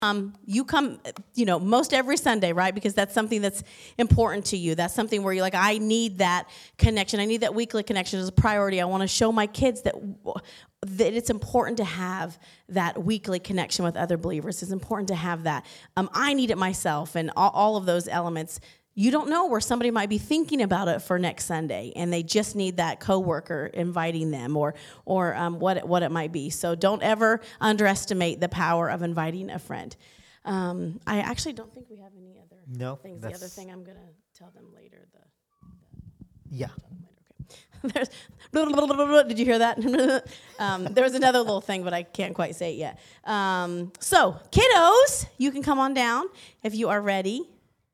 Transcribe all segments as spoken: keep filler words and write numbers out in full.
Um, you come, you know, most every Sunday, right? Because that's something that's important to you. That's something where you're like, I need that connection. I need that weekly connection as a priority. I want to show my kids that that it's important to have that weekly connection with other believers. It's important to have that. Um, I need it myself, and all, all of those elements. You don't know where somebody might be thinking about it for next Sunday, and they just need that coworker inviting them, or or um, what what it might be. So don't ever underestimate the power of inviting a friend. Um, I actually don't think we have any other no, things. The other thing I'm going to tell them later. The, the yeah. There's, did you hear that? um, there was another little thing, but I can't quite say it yet. Um, so, kiddos, you can come on down if you are ready.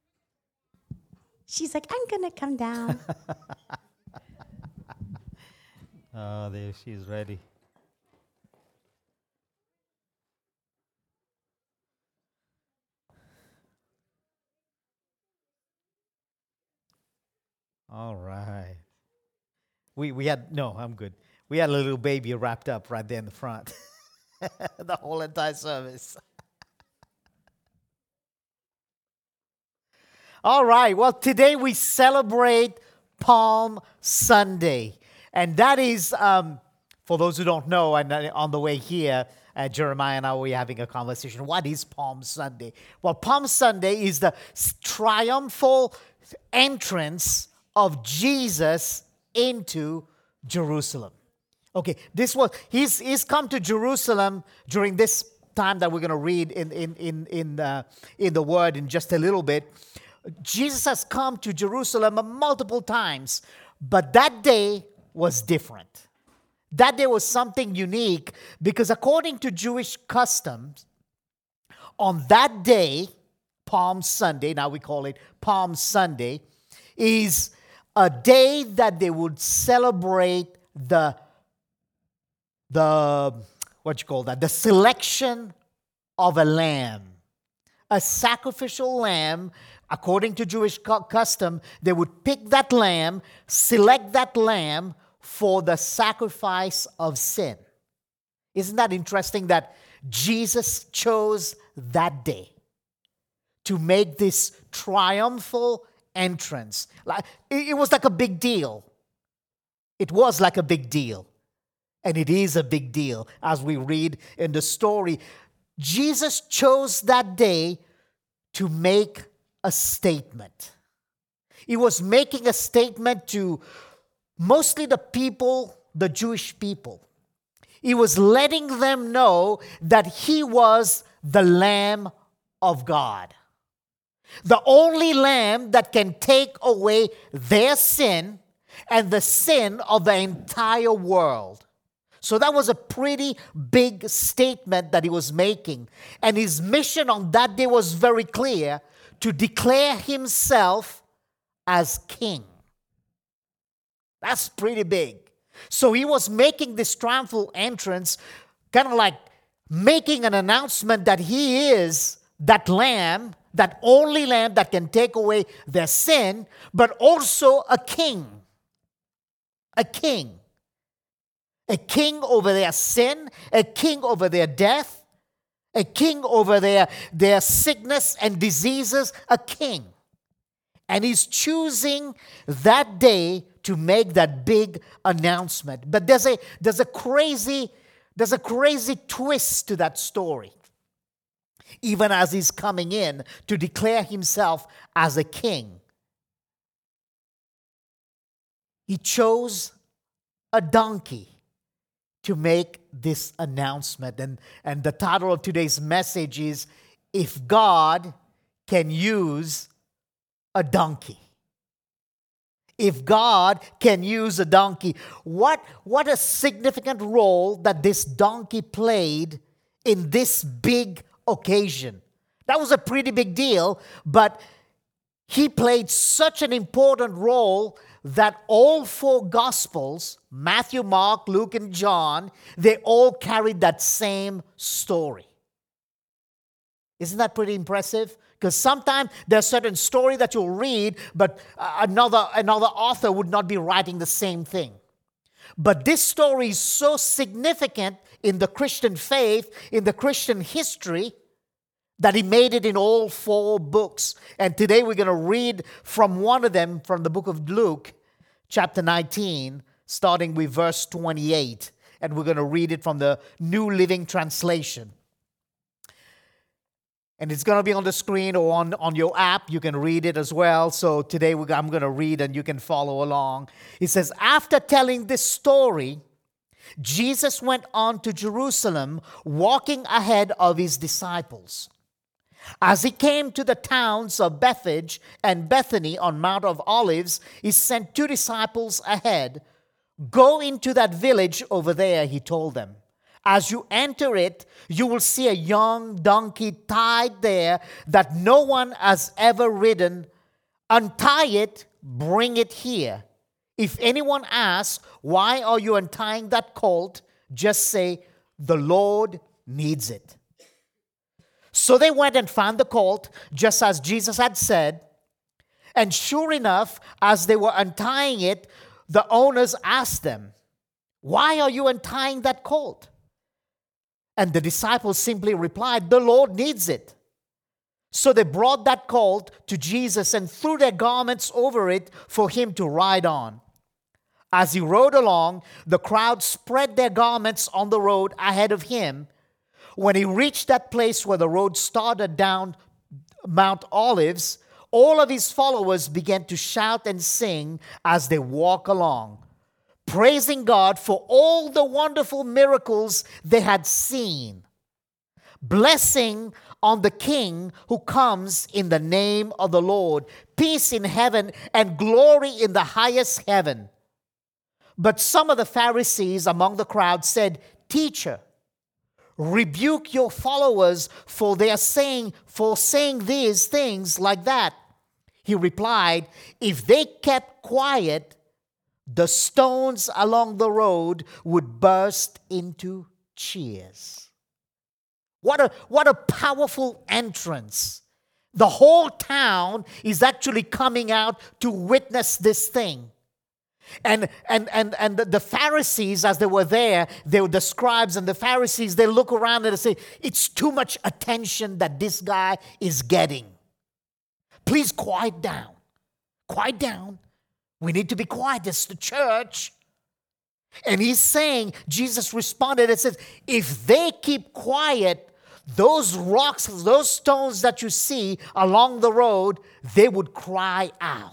She's like, I'm going to come down. Oh, there she's ready. All right. We we had, no, I'm good. We had a little baby wrapped up right there in the front. The whole entire service. All right, well, today we celebrate Palm Sunday. And that is, um, for those who don't know, and on the way here, uh, Jeremiah and I were having a conversation. What is Palm Sunday? Well, Palm Sunday is the triumphal entrance of Jesus into Jerusalem. Okay, this was, he's, he's come to Jerusalem during this time that we're going to read in, in, in, in, uh, in the Word in just a little bit. Jesus has come to Jerusalem multiple times, but that day was different. That day was something unique because according to Jewish customs, on that day, Palm Sunday, now we call it Palm Sunday, is a day that they would celebrate the, the what you call that, the selection of a lamb. A sacrificial lamb. According to Jewish custom, they would pick that lamb, select that lamb for the sacrifice of sin. Isn't that interesting that Jesus chose that day to make this triumphal entrance? Like, it was like a big deal. It was like a big deal. And it is a big deal as we read in the story. Jesus chose that day to make a statement. He was making a statement to mostly the people, the Jewish people. He was letting them know that he was the Lamb of God. The only lamb that can take away their sin and the sin of the entire world. So that was a pretty big statement that he was making. And his mission on that day was very clear: to declare himself as king. That's pretty big. So he was making this triumphal entrance, kind of like making an announcement that he is that lamb, that only lamb that can take away their sin, but also a king. A king. A king over their sin, a king over their death, a king over their, their sickness and diseases, a king. And he's choosing that day to make that big announcement. But there's a there's a crazy there's a crazy twist to that story. Even as he's coming in to declare himself as a king, he chose a donkey to make this announcement. And, and the title of today's message is, If God Can Use a Donkey. If God can use a donkey. What, what a significant role that this donkey played in this big occasion. That was a pretty big deal, but he played such an important role that all four Gospels, Matthew, Mark, Luke, and John, they all carried that same story. Isn't that pretty impressive? Because sometimes there's a certain story that you'll read, but another, another author would not be writing the same thing. But this story is so significant in the Christian faith, in the Christian history, that he made it in all four books. And today we're going to read from one of them, from the book of Luke, chapter nineteen, starting with verse twenty-eight. And we're going to read it from the New Living Translation. And it's going to be on the screen or on, on your app. You can read it as well. So today we're, I'm going to read and you can follow along. It says, after telling this story, Jesus went on to Jerusalem, walking ahead of his disciples. As he came to the towns of Bethphage and Bethany on Mount of Olives, he sent two disciples ahead. Go into that village over there, he told them. As you enter it, you will see a young donkey tied there that no one has ever ridden. Untie it, bring it here. If anyone asks, why are you untying that colt? Just say, the Lord needs it. So they went and found the colt, just as Jesus had said. And sure enough, as they were untying it, the owners asked them, why are you untying that colt? And the disciples simply replied, the Lord needs it. So they brought that colt to Jesus and threw their garments over it for him to ride on. As he rode along, the crowd spread their garments on the road ahead of him. When he reached that place where the road started down Mount Olives, all of his followers began to shout and sing as they walked along, praising God for all the wonderful miracles they had seen. Blessing on the King who comes in the name of the Lord, peace in heaven and glory in the highest heaven. But some of the Pharisees among the crowd said, Teacher, rebuke your followers, for they are saying, for saying these things like that. He replied, if they kept quiet, the stones along the road would burst into cheers. What a, what a powerful entrance. The whole town is actually coming out to witness this thing. And and and and the Pharisees, as they were there, they were the scribes and the Pharisees, they look around and they say, it's too much attention that this guy is getting. Please quiet down. Quiet down. We need to be quiet. It's the church. And he's saying, Jesus responded and says, if they keep quiet, those rocks, those stones that you see along the road, they would cry out.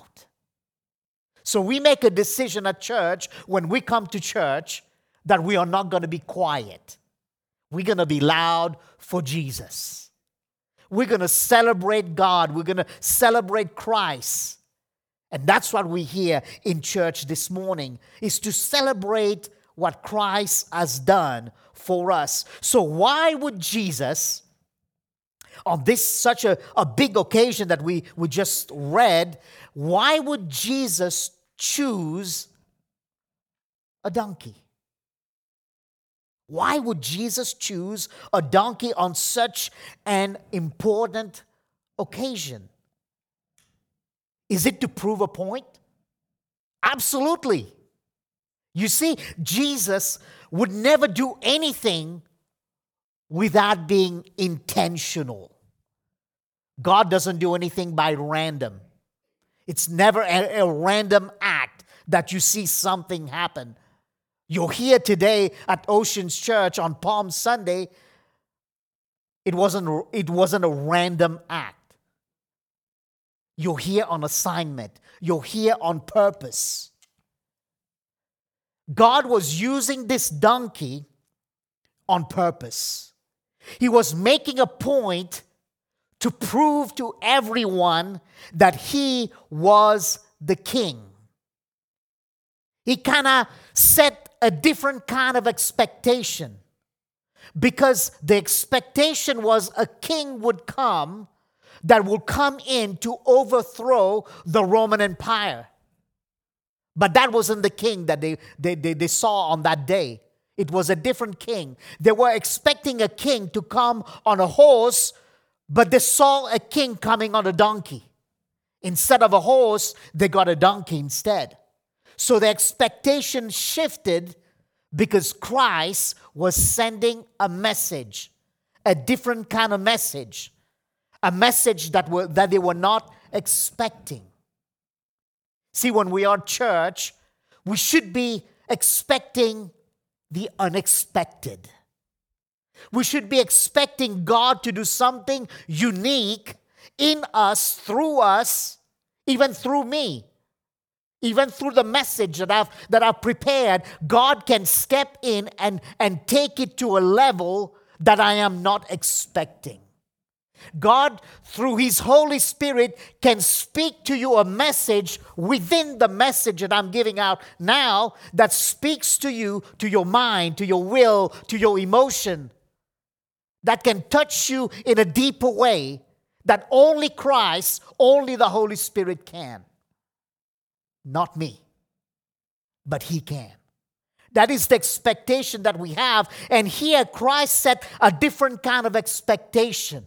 So we make a decision at church, when we come to church, that we are not going to be quiet. We're going to be loud for Jesus. We're going to celebrate God. We're going to celebrate Christ. And that's what we hear in church this morning, is to celebrate what Christ has done for us. So why would Jesus, on this such a, a big occasion that we, we just read, why would Jesus choose a donkey? Why would Jesus choose a donkey on such an important occasion? Is it to prove a point? Absolutely. You see, Jesus would never do anything without being intentional. God doesn't do anything by random. It's never a, a random act that you see something happen. You're here today at Oceans Church on Palm Sunday. It wasn't, it wasn't a random act. You're here on assignment. You're here on purpose. God was using this donkey on purpose. He was making a point to prove to everyone that he was the king. He kind of set a different kind of expectation, because the expectation was a king would come that will come in to overthrow the Roman Empire. But that wasn't the king that they, they, they, they saw on that day. It was a different king. They were expecting a king to come on a horse, but they saw a king coming on a donkey. Instead of a horse, they got a donkey instead. So the expectation shifted because Christ was sending a message, a different kind of message. a message that, were, that they were not expecting. See, when we are church, we should be expecting the unexpected. We should be expecting God to do something unique in us, through us, even through me. Even through the message that I've, that I've prepared, God can step in and, and take it to a level that I am not expecting. God, through His Holy Spirit, can speak to you a message within the message that I'm giving out now that speaks to you, to your mind, to your will, to your emotion, that can touch you in a deeper way that only Christ, only the Holy Spirit can. Not me, but He can. That is the expectation that we have. And here Christ set a different kind of expectation.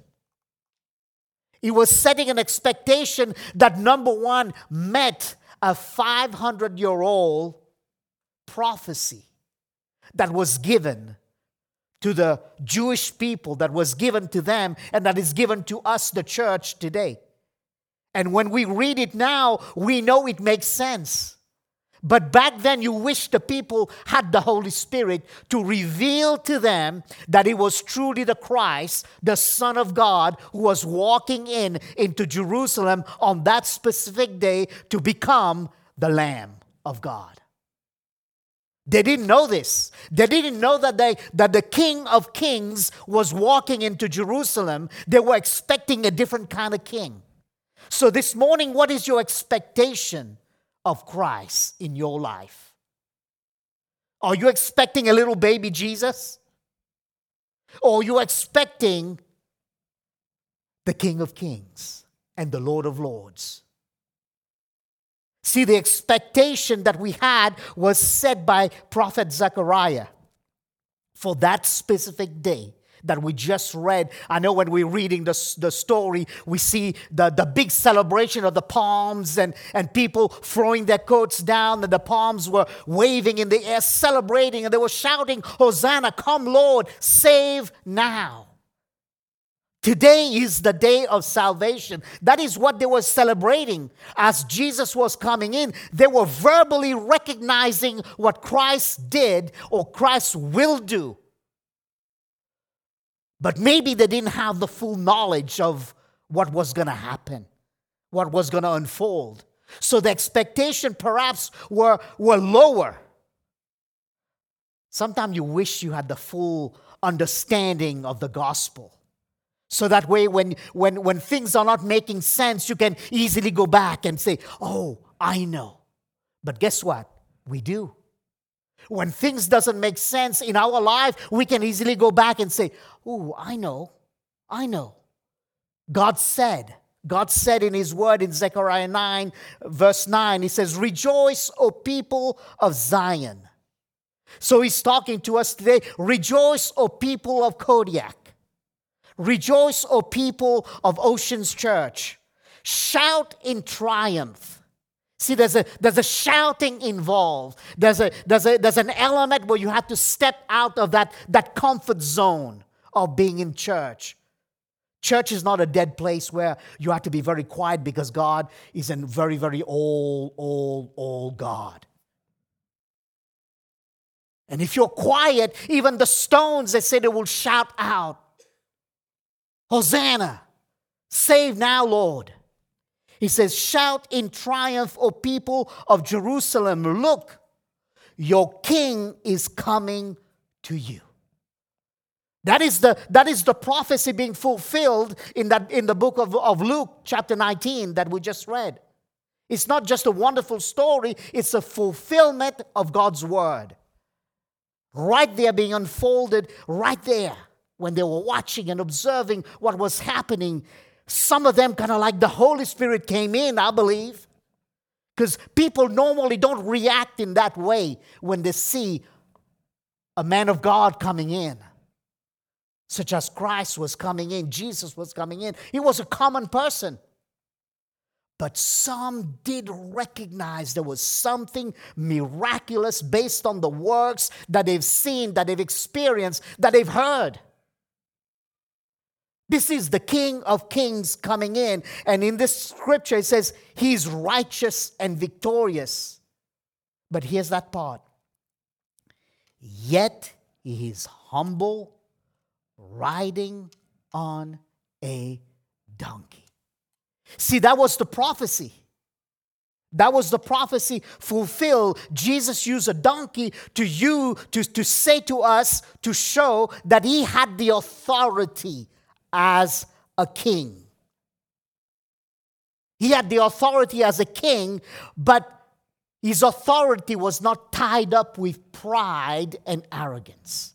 He was setting an expectation that, number one, met a five hundred year old prophecy that was given to the Jewish people, that was given to them, and that is given to us, the church, today. And when we read it now, we know it makes sense. But back then, you wish the people had the Holy Spirit to reveal to them that it was truly the Christ, the Son of God, who was walking in into Jerusalem on that specific day to become the Lamb of God. They didn't know this. They didn't know that, they, that the King of Kings was walking into Jerusalem. They were expecting a different kind of king. So this morning, what is your expectation of Christ in your life? Are you expecting a little baby Jesus? Or are you expecting the King of Kings and the Lord of Lords? See, the expectation that we had was set by Prophet Zechariah for that specific day that we just read. I know when we're reading the, the story, we see the, the big celebration of the palms and, and people throwing their coats down, and the palms were waving in the air, celebrating, and they were shouting, "Hosanna, come Lord, save now." Today is the day of salvation. That is what they were celebrating as Jesus was coming in. They were verbally recognizing what Christ did or Christ will do. But maybe they didn't have the full knowledge of what was going to happen, what was going to unfold. So the expectation perhaps were, were lower. Sometimes you wish you had the full understanding of the gospel. So that way when, when, when things are not making sense, you can easily go back and say, "Oh, I know." But guess what? We do. When things doesn't make sense in our life, we can easily go back and say, "Oh, I know, I know." God said, God said in His word in Zechariah nine, verse nine, He says, "Rejoice, O people of Zion." So He's talking to us today. Rejoice, O people of Kodiak. Rejoice, O people of Oceans Church. Shout in triumph. See, there's a there's a shouting involved. There's a there's a there's an element where you have to step out of that, that comfort zone of being in church. Church is not a dead place where you have to be very quiet because God is a very, very old, old, old God. And if you're quiet, even the stones, they say, they will shout out, "Hosanna, save now, Lord." He says, "Shout in triumph, O people of Jerusalem. Look, your king is coming to you." That is the, that is the prophecy being fulfilled in, that, in the book of, of Luke, chapter nineteen, that we just read. It's not just a wonderful story, it's a fulfillment of God's word. Right there being unfolded, right there, when they were watching and observing what was happening. Some of them kind of like the Holy Spirit came in, I believe. Because people normally don't react in that way when they see a man of God coming in. Such as Christ was coming in, Jesus was coming in. He was a common person. But some did recognize there was something miraculous based on the works that they've seen, that they've experienced, that they've heard. This is the King of Kings coming in. And in this scripture, it says he's righteous and victorious. But here's that part. Yet he is humble, riding on a donkey. See, that was the prophecy. That was the prophecy fulfilled. Jesus used a donkey to you to, to say to us, to show that he had the authority as a king. He had the authority as a king, but his authority was not tied up with pride and arrogance.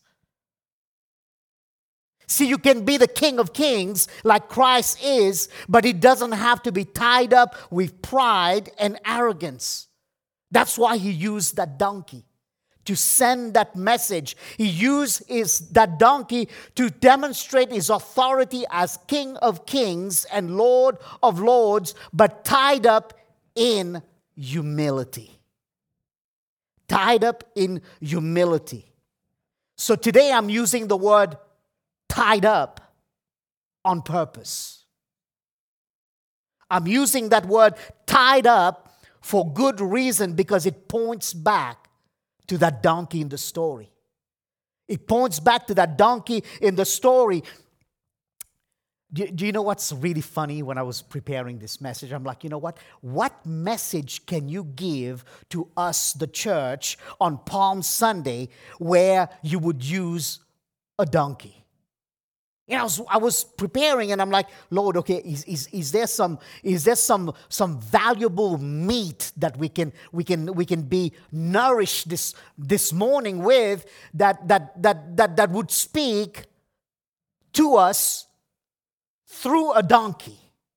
See, you can be the King of Kings like Christ is, but it doesn't have to be tied up with pride and arrogance. That's why he used that donkey to send that message. He used his, that donkey to demonstrate his authority as King of Kings and Lord of Lords, but tied up in humility. Tied up in humility. So today I'm using the word tied up on purpose. I'm using that word tied up for good reason because it points back to that donkey in the story. It points back to that donkey in the story. Do, do you know what's really funny? When I was preparing this message, I'm like, you know what? What message can you give to us, the church, on Palm Sunday where you would use a donkey? You know, I was, I was preparing and I'm like, Lord, okay, is, is, is there some is there some some valuable meat that we can we can we can be nourished this this morning with that that that that, that would speak to us through a donkey?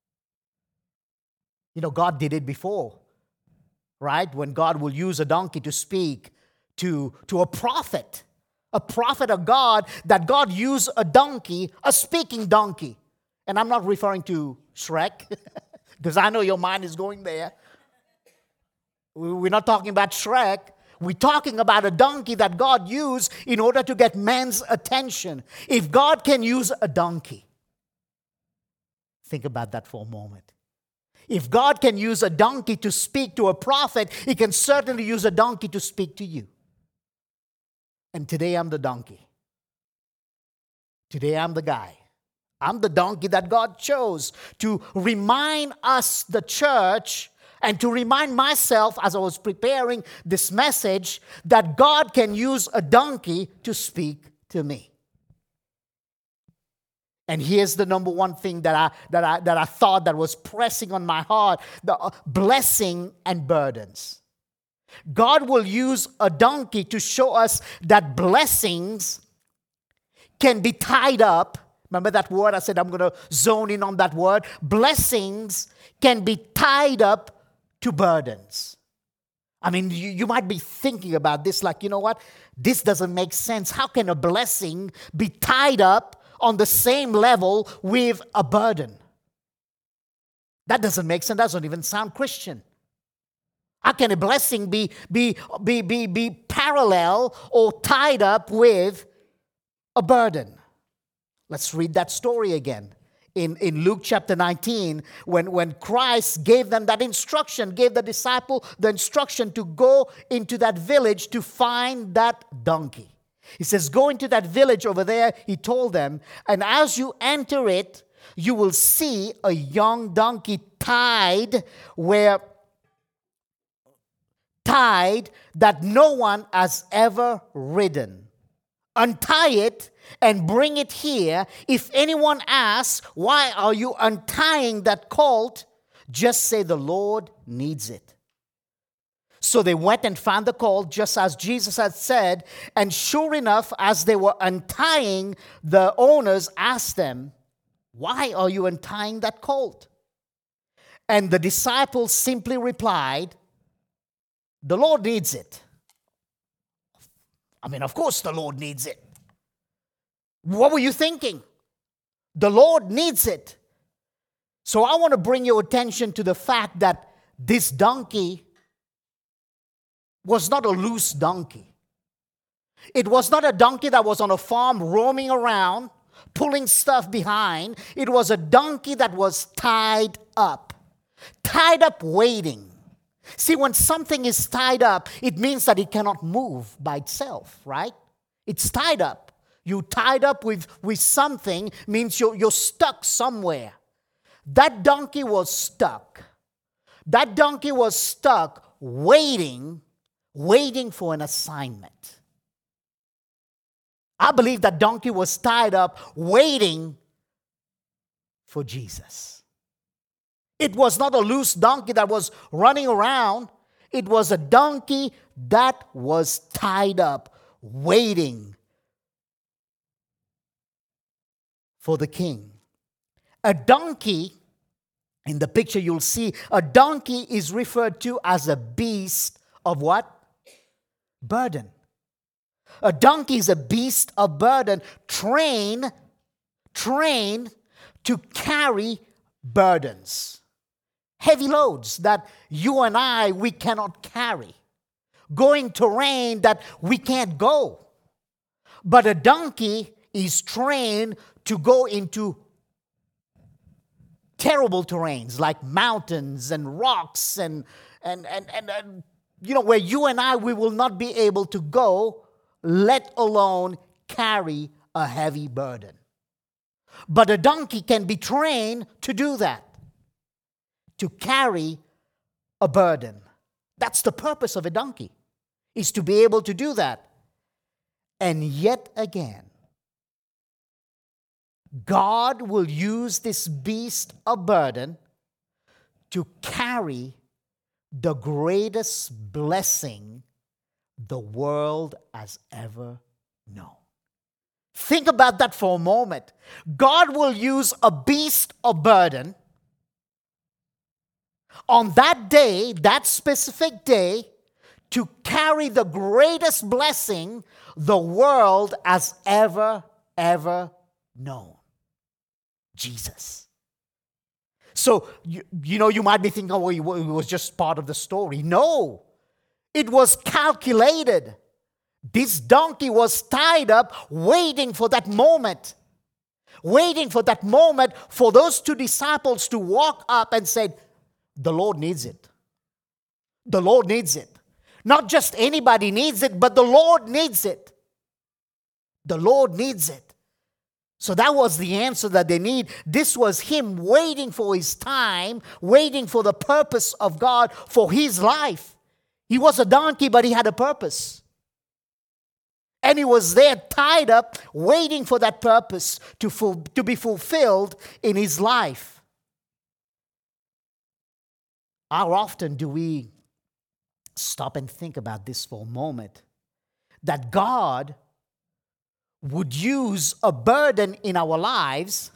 You know, God did it before, right? When God will use a donkey to speak to, to a prophet. A prophet of God, that God used a donkey, a speaking donkey. And I'm not referring to Shrek, because I know your mind is going there. We're not talking about Shrek. We're talking about a donkey that God used in order to get man's attention. If God can use a donkey, think about that for a moment. If God can use a donkey to speak to a prophet, he can certainly use a donkey to speak to you. And today I'm the donkey. Today I'm the guy. I'm the donkey that God chose to remind us, the church, and to remind myself as I was preparing this message that God can use a donkey to speak to me. And here's the number one thing that I that I that I thought that was pressing on my heart: the uh, blessing and burdens. God will use a donkey to show us that blessings can be tied up. Remember that word? I said I'm going to zone in on that word. Blessings can be tied up to burdens. I mean, you, you might be thinking about this like, you know what? This doesn't make sense. How can a blessing be tied up on the same level with a burden? That doesn't make sense. That doesn't even sound Christian. How can a blessing be, be, be, be, be parallel or tied up with a burden? Let's read that story again. In, in Luke chapter nineteen, when, when Christ gave them that instruction, gave the disciple the instruction to go into that village to find that donkey. He says, go into that village over there, he told them, and as you enter it, you will see a young donkey tied where tied that no one has ever ridden. Untie it and bring it here. If anyone asks, why are you untying that colt? Just say the Lord needs it. So they went and found the colt just as Jesus had said. And sure enough, as they were untying, the owners asked them, why are you untying that colt? And the disciples simply replied, the Lord needs it. I mean, of course the Lord needs it. What were you thinking? The Lord needs it. So I want to bring your attention to the fact that this donkey was not a loose donkey. It was not a donkey that was on a farm roaming around pulling stuff behind. It was a donkey that was tied up. Tied up waiting. See, when something is tied up, it means that it cannot move by itself, right? It's tied up. You tied up with, with something means you're, you're stuck somewhere. That donkey was stuck. That donkey was stuck waiting, waiting for an assignment. I believe that donkey was tied up waiting for Jesus. It was not a loose donkey that was running around. It was a donkey that was tied up, waiting for the king. A donkey, in the picture you'll see, a donkey is referred to as a beast of what? Burden. A donkey is a beast of burden, trained, trained to carry burdens. Heavy loads that you and I, we cannot carry. Going terrain that we can't go. But a donkey is trained to go into terrible terrains like mountains and rocks and, and, and, and, and you know, where you and I, we will not be able to go, let alone carry a heavy burden. But a donkey can be trained to do that. To carry a burden. That's the purpose of a donkey, is to be able to do that. And yet again, God will use this beast of burden to carry the greatest blessing the world has ever known. Think about that for a moment. God will use a beast of burden on that day, that specific day, to carry the greatest blessing the world has ever, ever known. Jesus. So, you, you know, you might be thinking, oh, it was just part of the story. No, it was calculated. This donkey was tied up, waiting for that moment. Waiting for that moment for those two disciples to walk up and say, the Lord needs it. The Lord needs it. Not just anybody needs it, but the Lord needs it. The Lord needs it. So that was the answer that they need. This was him waiting for his time, waiting for the purpose of God for his life. He was a donkey, but he had a purpose. And he was there tied up, waiting for that purpose to, ful- to be fulfilled in his life. How often do we stop and think about this for a moment? That God would use a burden in our lives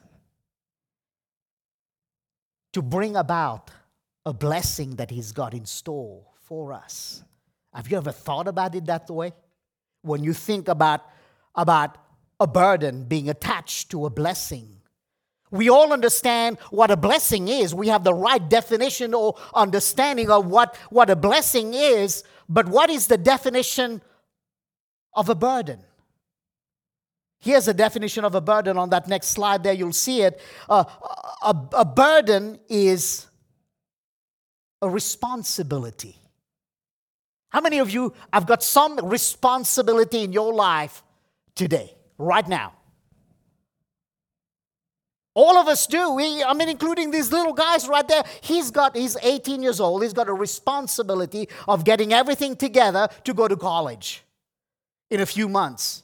to bring about a blessing that he's got in store for us. Have you ever thought about it that way? When you think about, about a burden being attached to a blessing. We all understand what a blessing is. We have the right definition or understanding of what, what a blessing is. But what is the definition of a burden? Here's a definition of a burden on that next slide there. You'll see it. Uh, a, a burden is a responsibility. How many of you have got some responsibility in your life today, right now? All of us do. We, I mean, including these little guys right there. He's got, he's eighteen years old. He's got a responsibility of getting everything together to go to college in a few months.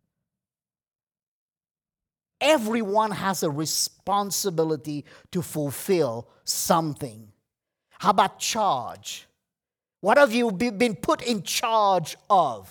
Everyone has a responsibility to fulfill something. How about charge? What have you been put in charge of?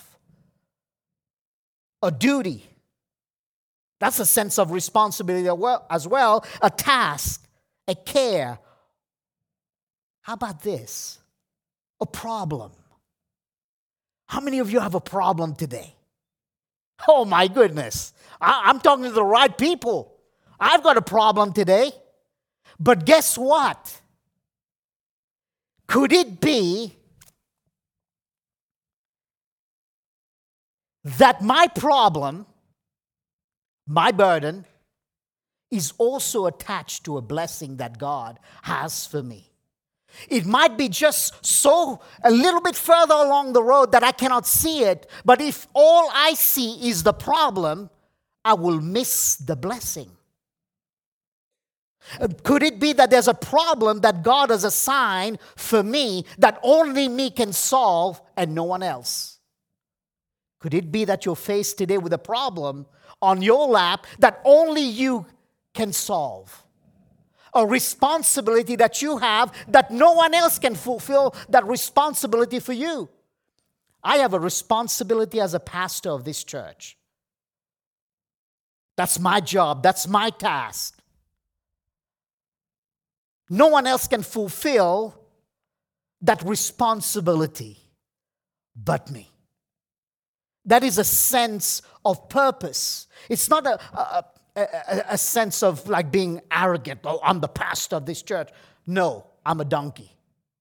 A duty. That's a sense of responsibility as well. A task, a care. How about this? A problem. How many of you have a problem today? Oh my goodness. I, I'm talking to the right people. I've got a problem today. But guess what? Could it be that my problem, my burden, is also attached to a blessing that God has for me. It might be just so a little bit further along the road that I cannot see it, but if all I see is the problem, I will miss the blessing. Could it be that there's a problem that God has assigned for me that only me can solve and no one else? Could it be that you're faced today with a problem on your lap that only you can solve? A responsibility that you have that no one else can fulfill that responsibility for you. I have a responsibility as a pastor of this church. That's my job. That's my task. No one else can fulfill that responsibility but me. That is a sense of purpose. It's not a, a, a, a sense of like being arrogant. Oh, I'm the pastor of this church. No, I'm a donkey.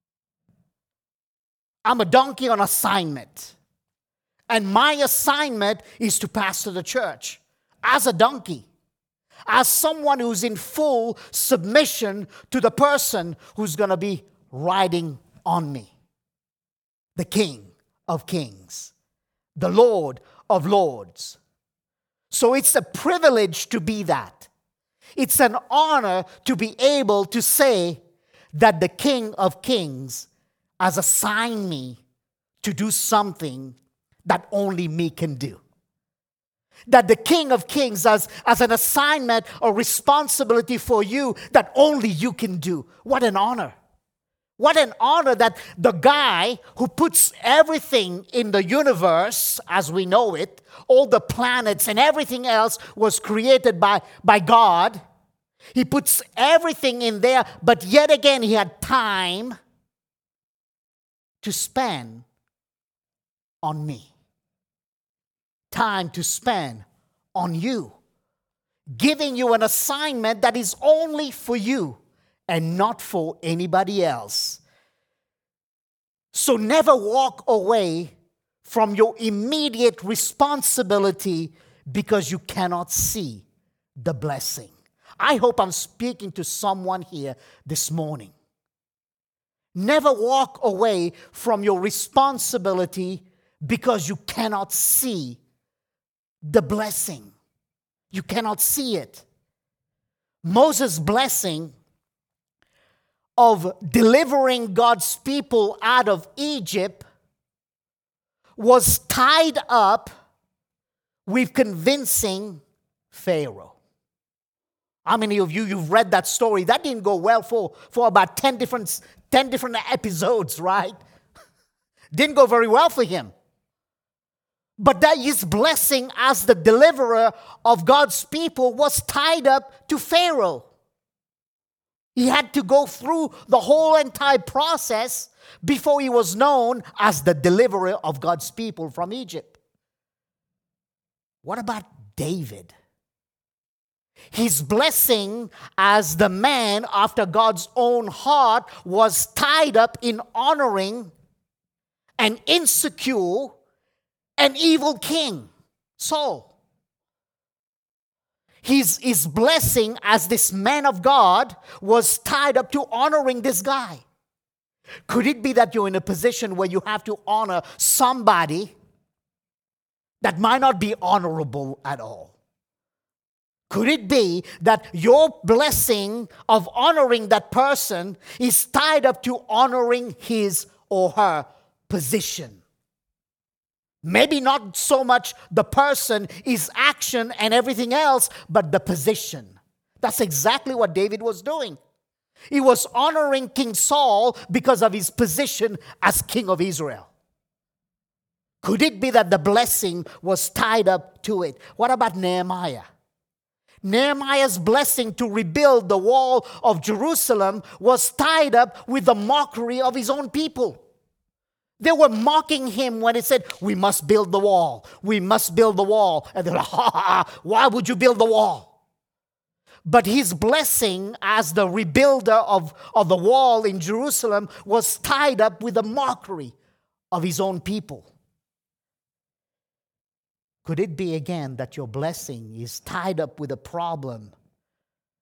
I'm a donkey on assignment. And my assignment is to pastor the church as a donkey. As someone who's in full submission to the person who's going to be riding on me. The King of Kings. The Lord of Lords. So it's a privilege to be that. It's an honor to be able to say that the King of Kings has assigned me to do something that only me can do. That the King of Kings has, has an assignment or responsibility for you that only you can do. What an honor. What an honor that the guy who puts everything in the universe as we know it, all the planets and everything else was created by, by God. He puts everything in there, but yet again he had time to spend on me. Time to spend on you. Giving you an assignment that is only for you and not for anybody else. So never walk away from your immediate responsibility because you cannot see the blessing. I hope I'm speaking to someone here this morning. Never walk away from your responsibility because you cannot see the blessing. You cannot see it. Moses' blessing of delivering God's people out of Egypt was tied up with convincing Pharaoh. How many of you, you've read that story? That didn't go well for, for about ten different, ten different episodes, right? Didn't go very well for him. But that his blessing as the deliverer of God's people was tied up to Pharaoh. He had to go through the whole entire process before he was known as the deliverer of God's people from Egypt. What about David? His blessing as the man after God's own heart was tied up in honoring an insecure and evil king, Saul. His, his blessing as this man of God was tied up to honoring this guy. Could it be that you're in a position where you have to honor somebody that might not be honorable at all? Could it be that your blessing of honoring that person is tied up to honoring his or her position? Maybe not so much the person, his action and everything else, but the position. That's exactly what David was doing. He was honoring King Saul because of his position as king of Israel. Could it be that the blessing was tied up to it? What about Nehemiah? Nehemiah's blessing to rebuild the wall of Jerusalem was tied up with the mockery of his own people. They were mocking him when he said, we must build the wall. We must build the wall. And they're like, ha, ha, ha, why would you build the wall? But his blessing as the rebuilder of, of the wall in Jerusalem was tied up with the mockery of his own people. Could it be again that your blessing is tied up with a problem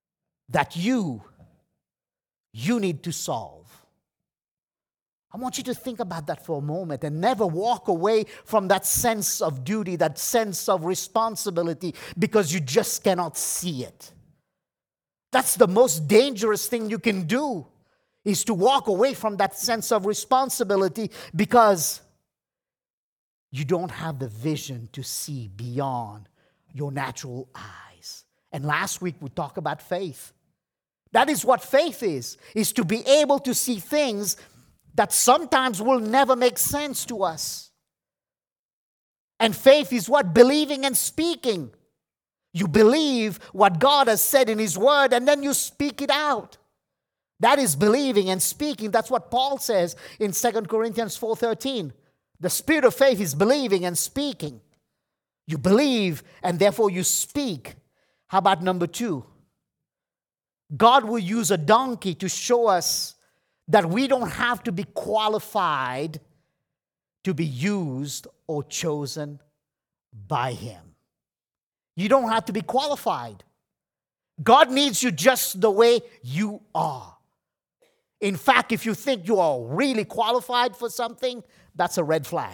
that you, you need to solve. I want you to think about that for a moment and never walk away from that sense of duty, that sense of responsibility, because you just cannot see it. That's the most dangerous thing you can do, is to walk away from that sense of responsibility because you don't have the vision to see beyond your natural eyes. And last week we talked about faith. That is what faith is, is to be able to see things that sometimes will never make sense to us. And faith is what? Believing and speaking. You believe what God has said in His Word, and then you speak it out. That is believing and speaking. That's what Paul says in Second Corinthians four thirteen. The spirit of faith is believing and speaking. You believe, and therefore you speak. How about number two? God will use a donkey to show us that we don't have to be qualified to be used or chosen by Him. You don't have to be qualified. God needs you just the way you are. In fact, if you think you are really qualified for something, that's a red flag.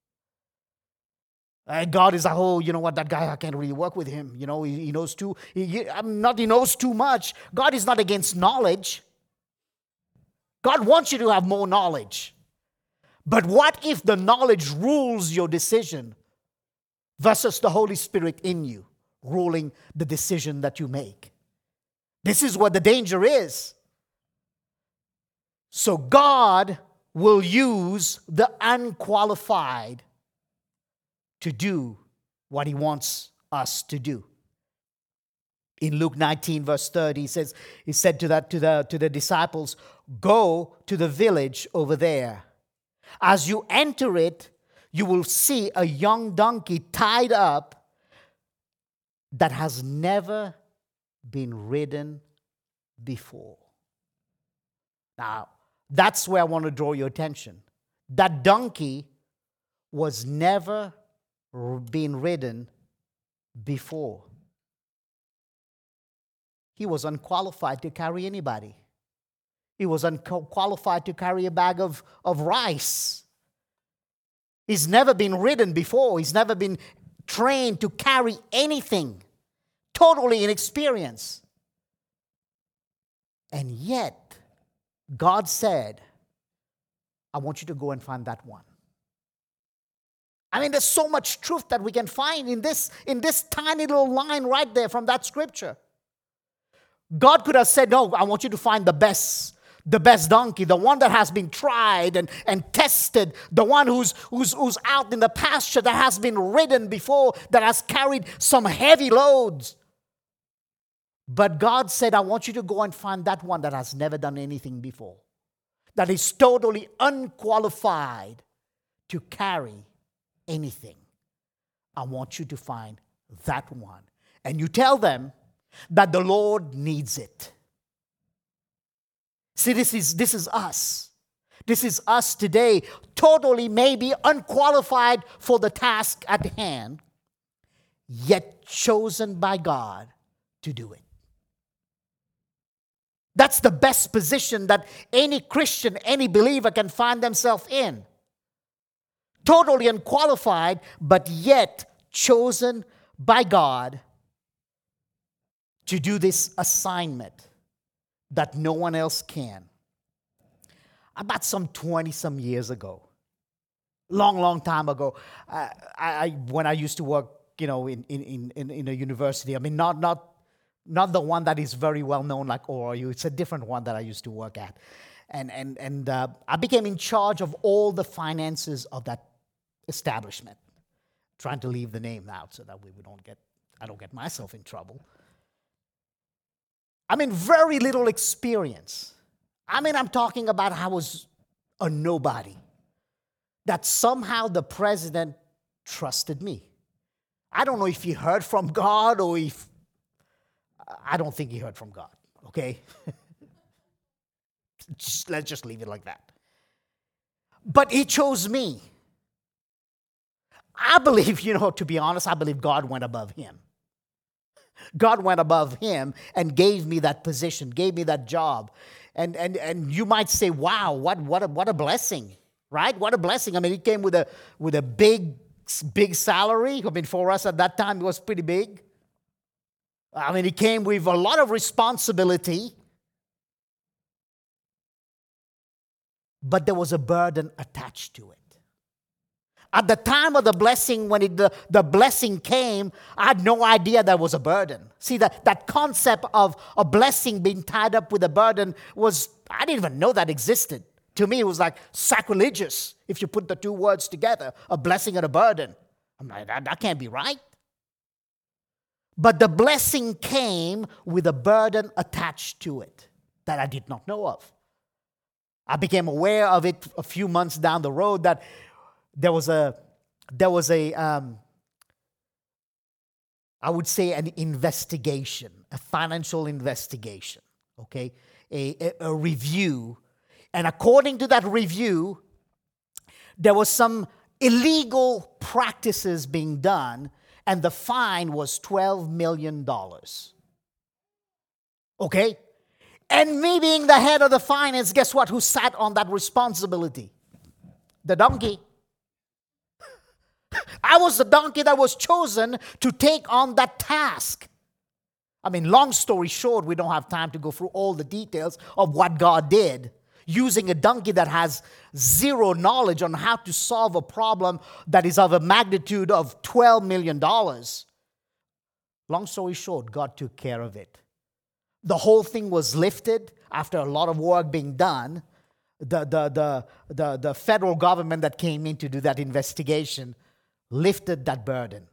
And God is like, oh, you know what, that guy, I can't really work with him. You know, he, he knows too, he, he, I'm not, he knows too much. God is not against knowledge. God wants you to have more knowledge. But what if the knowledge rules your decision versus the Holy Spirit in you ruling the decision that you make? This is what the danger is. So God will use the unqualified to do what He wants us to do. In Luke nineteen, verse thirty, he says, he said to that to the to the disciples, go to the village over there. As you enter it, you will see a young donkey tied up that has never been ridden before. Now, that's where I want to draw your attention. That donkey was never been ridden before. He was unqualified to carry anybody. He was unqualified to carry a bag of, of rice. He's never been ridden before. He's never been trained to carry anything. Totally inexperienced. And yet, God said, I want you to go and find that one. I mean, there's so much truth that we can find in this, in this tiny little line right there from that scripture. God could have said, no, I want you to find the best, the best donkey, the one that has been tried and, and tested, the one who's, who's, who's out in the pasture, that has been ridden before, that has carried some heavy loads. But God said, I want you to go and find that one that has never done anything before, that is totally unqualified to carry anything. I want you to find that one. And you tell them that the Lord needs it. See, this is, this is us. This is us today, totally maybe unqualified for the task at hand, yet chosen by God to do it. That's the best position that any Christian, any believer can find themselves in. Totally unqualified, but yet chosen by God to do this assignment that no one else can. About some twenty-some years ago, long, long time ago, I, I, when I used to work, you know, in, in, in, in a university, I mean, not, not, not the one that is very well known like O R U, it's a different one that I used to work at. And, and, and uh, I became in charge of all the finances of that establishment. Trying to leave the name out so that we, we don't get, I don't get myself in trouble. I mean, very little experience. I mean, I'm talking about how I was a nobody. That somehow the president trusted me. I don't know if he heard from God or if, I don't think he heard from God, okay? just, let's just leave it like that. But he chose me. I believe, you know, to be honest, I believe God went above him. God went above him and gave me that position, gave me that job. And and and you might say, wow, what what a, what a blessing, right? What a blessing. I mean, he came with a with a big big salary. I mean, for us at that time, it was pretty big. I mean, he came with a lot of responsibility. But there was a burden attached to it. At the time of the blessing, when it, the, the blessing came, I had no idea there was a burden. See, that, that concept of a blessing being tied up with a burden was, I didn't even know that existed. To me, it was like sacrilegious if you put the two words together, a blessing and a burden. I'm like, that, that can't be right. But the blessing came with a burden attached to it that I did not know of. I became aware of it a few months down the road that there was a, there was a, um, I would say an investigation, a financial investigation, okay, a, a, a review. And according to that review, there was some illegal practices being done, and the fine was twelve million dollars. Okay? And me being the head of the finance, guess what? Who sat on that responsibility? The donkey. I was the donkey that was chosen to take on that task. I mean, long story short, we don't have time to go through all the details of what God did. Using a donkey that has zero knowledge on how to solve a problem that is of a magnitude of twelve million dollars. Long story short, God took care of it. The whole thing was lifted after a lot of work being done. The, the, the, the, the federal government that came in to do that investigation lifted that burden.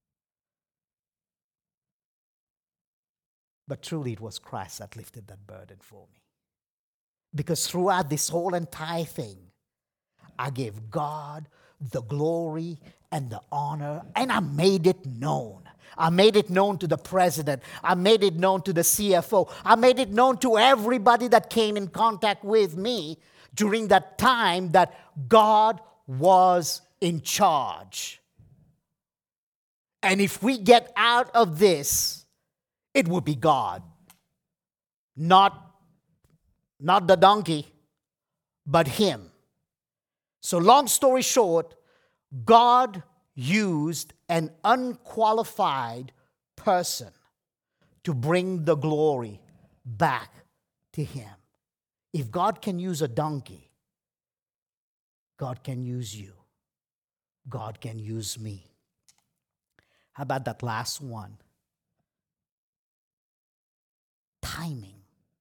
But truly, it was Christ that lifted that burden for me. Because throughout this whole entire thing, I gave God the glory and the honor, and I made it known. I made it known to the president. I made it known to the C F O. I made it known to everybody that came in contact with me during that time that God was in charge. And if we get out of this, it will be God. Not, not the donkey, but him. So long story short, God used an unqualified person to bring the glory back to him. If God can use a donkey, God can use you. God can use me. How about that last one? Timing.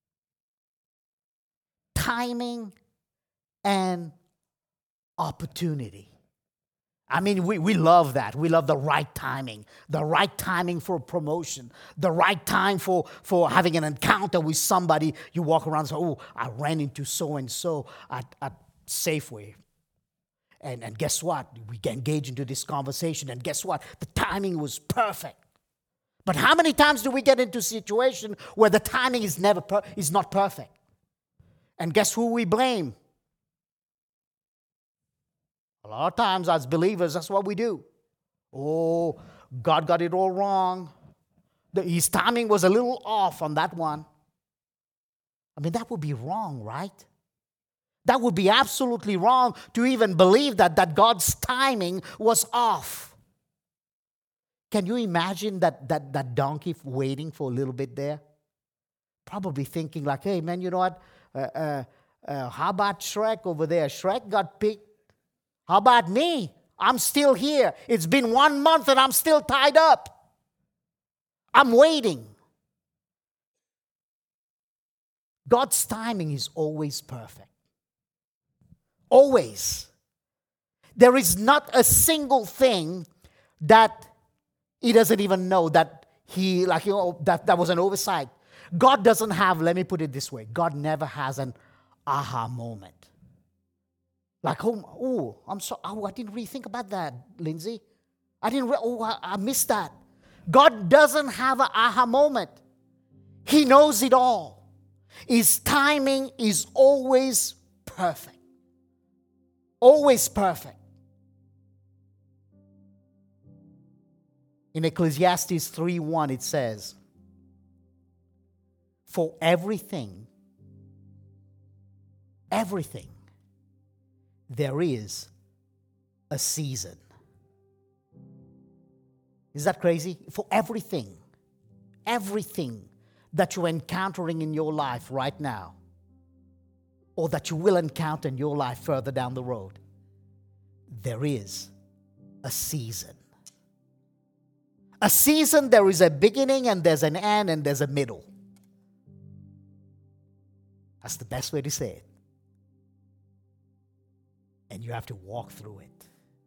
Timing and opportunity. I mean, we, we love that. We love the right timing. The right timing for promotion. The right time for, for having an encounter with somebody. You walk around and say, oh, I ran into so-and-so at, at Safeway. And, and guess what? We get engaged into this conversation. And guess what? The timing was perfect. But how many times do we get into a situation where the timing is never per- is not perfect? And guess who we blame? A lot of times as believers, that's what we do. Oh, God got it all wrong. The, his timing was a little off on that one. I mean, that would be wrong, right? That would be absolutely wrong to even believe that, that God's timing was off. Can you imagine that, that, that donkey waiting for a little bit there? Probably thinking like, hey, man, you know what? Uh, uh, uh, how about Shrek over there? Shrek got picked. How about me? I'm still here. It's been one month and I'm still tied up. I'm waiting. God's timing is always perfect. Always. There is not a single thing that he doesn't even know that he, like, you know, that, that was an oversight. God doesn't have, let me put it this way, God never has an aha moment. Like, oh, oh I'm so, oh, I didn't really think about that, Lindsay. I didn't, re- oh, I, I missed that. God doesn't have an aha moment. He knows it all. His timing is always perfect. Always perfect. In Ecclesiastes three one, it says, For everything, everything, there is a season. Is that crazy? For everything, everything that you're encountering in your life right now, or that you will encounter in your life further down the road, there is a season. A season, there is a beginning and there's an end and there's a middle. That's the best way to say it. And you have to walk through it.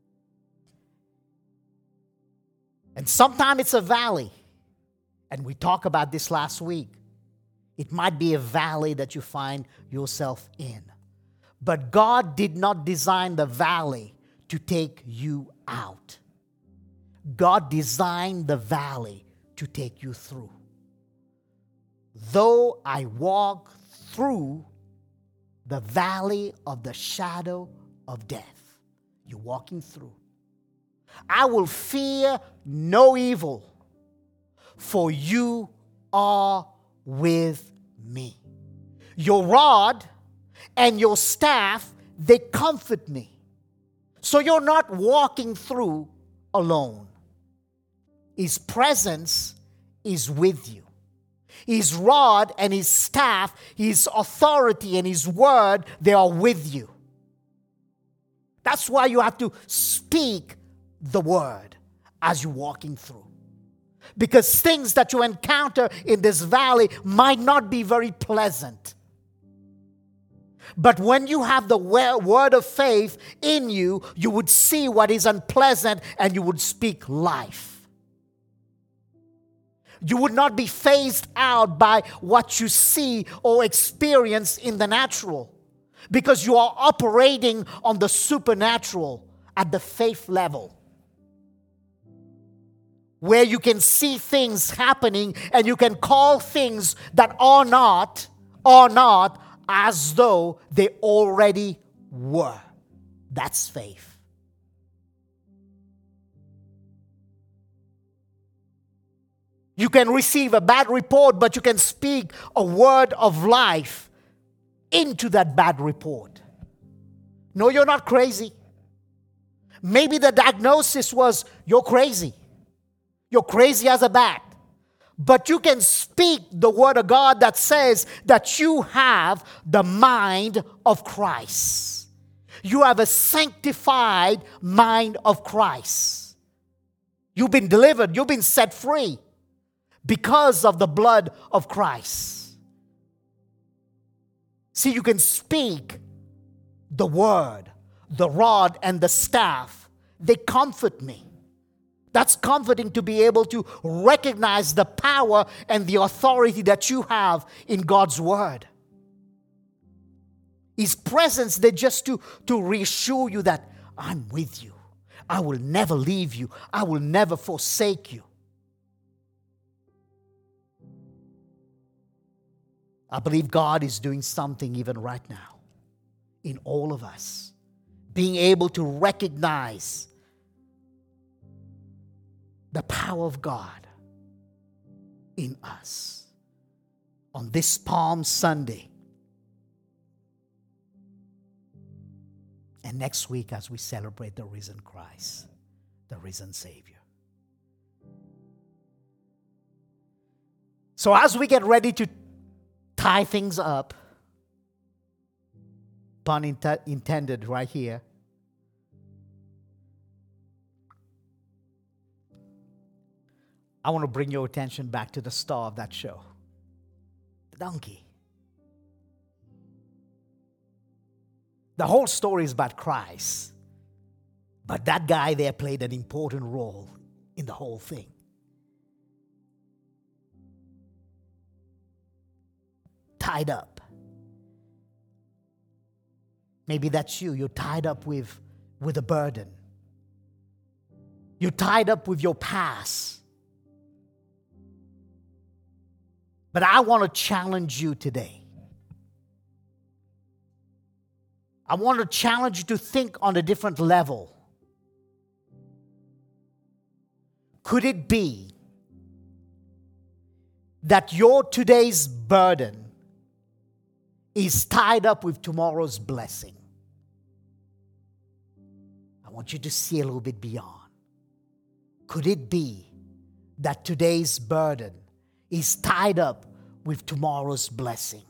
And sometimes it's a valley. And we talked about this last week. It might be a valley that you find yourself in. But God did not design the valley to take you out. God designed the valley to take you through. Though I walk through the valley of the shadow of death, you're walking through, I will fear no evil, for you are with me. Your rod and your staff, they comfort me. So you're not walking through alone. His presence is with you. His rod and his staff, his authority and his word, they are with you. That's why you have to speak the word as you're walking through. Because things that you encounter in this valley might not be very pleasant. But when you have the word of faith in you, you would see what is unpleasant and you would speak life. You would not be phased out by what you see or experience in the natural, because you are operating on the supernatural at the faith level, where you can see things happening and you can call things that are not, are not, as though they already were. That's faith. You can receive a bad report, but you can speak a word of life into that bad report. No, you're not crazy. Maybe the diagnosis was, you're crazy. You're crazy as a bat. But you can speak the word of God that says that you have the mind of Christ. You have a sanctified mind of Christ. You've been delivered. You've been set free because of the blood of Christ. See, you can speak the word, the rod and the staff. They comfort me. That's comforting, to be able to recognize the power and the authority that you have in God's word. His presence, they're just to, to reassure you that I'm with you. I will never leave you. I will never forsake you. I believe God is doing something even right now in all of us. Being able to recognize the power of God in us on this Palm Sunday. And next week, as we celebrate the risen Christ, the risen Savior. So as we get ready to tie things up, pun int- intended right here, I want to bring your attention back to the star of that show, the donkey. The whole story is about Christ, but that guy there played an important role in the whole thing. Tied up. Maybe that's you. You're tied up with, with a burden. You're tied up with your past. But I want to challenge you today. I want to challenge you to think on a different level. Could it be that your today's burden is tied up with tomorrow's blessing. I want you to see a little bit beyond. Could it be that today's burden is tied up with tomorrow's blessing?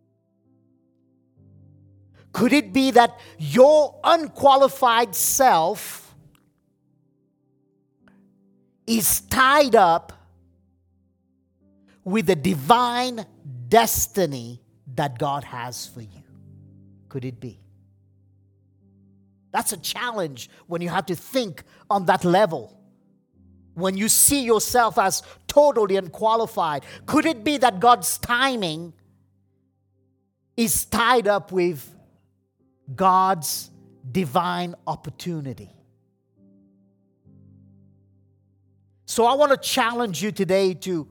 Could it be that your unqualified self is tied up with the divine destiny that God has for you? Could it be? That's a challenge when you have to think on that level. When you see yourself as totally unqualified, could it be that God's timing is tied up with God's divine opportunity? So I want to challenge you today to,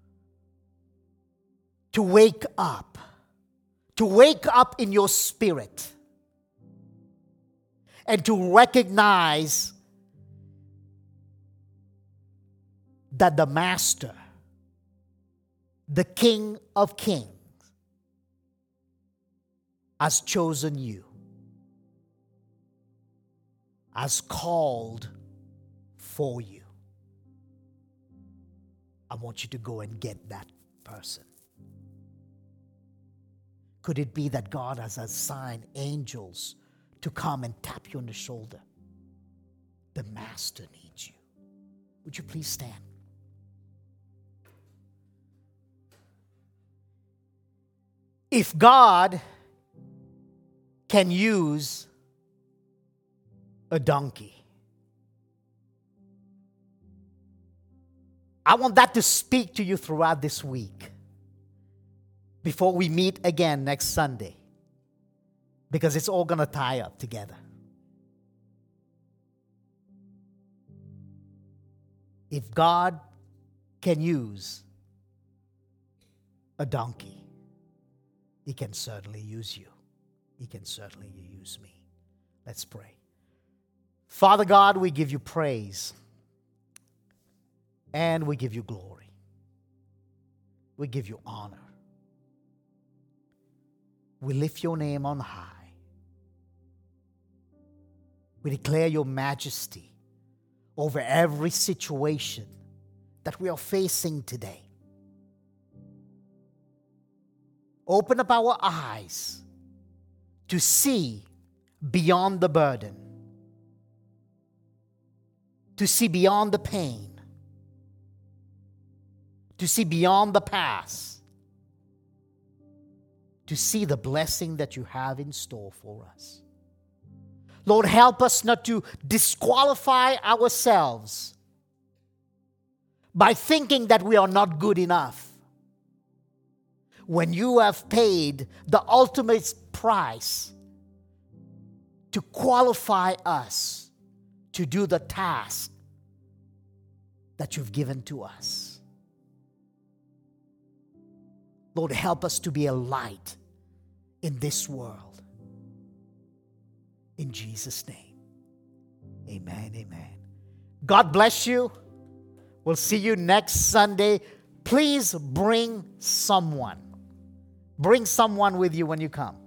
to wake up, to wake up in your spirit, and to recognize that the Master, the King of Kings, has chosen you, has called for you. I want you to go and get that person. Could it be that God has assigned angels to come and tap you on the shoulder? The Master needs you. Would you please stand? If God can use a donkey, I want that to speak to you throughout this week before we meet again next Sunday, because it's all going to tie up together. If God can use a donkey, He can certainly use you. He can certainly use me. Let's pray. Father God, we give you praise and we give you glory. We give you honor. We lift your name on high. We declare your majesty over every situation that we are facing today. Open up our eyes to see beyond the burden, to see beyond the pain, to see beyond the past, to see the blessing that you have in store for us. Lord, help us not to disqualify ourselves by thinking that we are not good enough, when you have paid the ultimate price to qualify us to do the task that you've given to us. Lord, help us to be a light in this world. In Jesus' name, amen, amen. God bless you. We'll see you next Sunday. Please bring someone. Bring someone with you when you come.